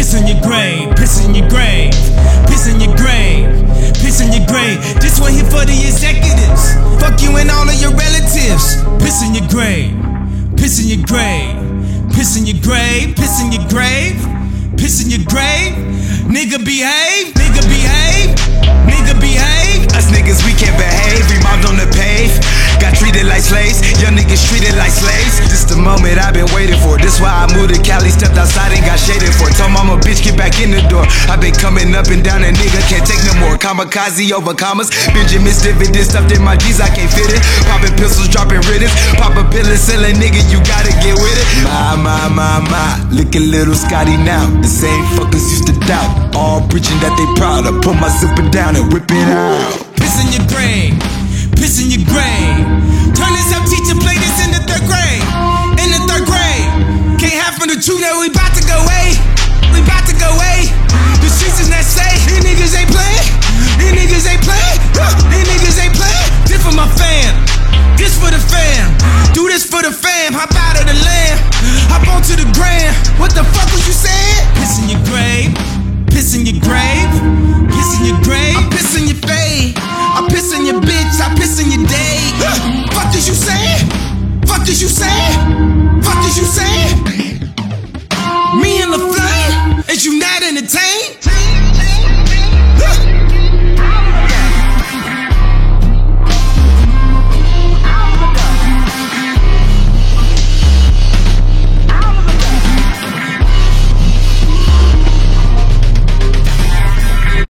piss in your grave, piss in your grave, piss in your grave, piss in your grave. This one here for the executives. Fuck you and all of your relatives. Piss in your grave, piss in your grave, piss in your grave, piss in your grave, piss in your grave. Nigga behave, nigga behave, nigga behave. Us niggas, we can't behave, we mobbed on the pave. Got treated like slaves, young niggas treated like slaves. This the moment I've been waiting for. This why I moved to Cali, stepped outside and got shaded for. Told mama, bitch, get back in the door. I've been coming up and down, a nigga can't take no more. Kamikaze over commas, Benjamin's dividend stuffed in my G's, I can't fit it. Popping pistols, dropping riddance. Pop a pill and sell a nigga, you gotta get with it. My, look at little Scotty now. The same fuckers used to doubt, all preaching that they proud. I put my zipper down and whip it out. Piss in your grave, piss in your grave. Turn this up, teacher, play this in the third grade. In the third grade, can't have from the truth that we bout to go away. We bout to go away. The streets is not safe. These niggas ain't playing. These niggas ain't playing. These niggas ain't playing. This for my fam. This for the fam. Do this for the fam. Hop out of the lamb. Hop onto the gram. What the fuck was you saying? Piss in your grave. Piss in your grave. Piss in your grave. I piss in your face. I piss in your bitch. I piss in your day. Fuck is you saying? Fuck is you saying? Fuck is you saying? Me and LaFlame, is you not entertained?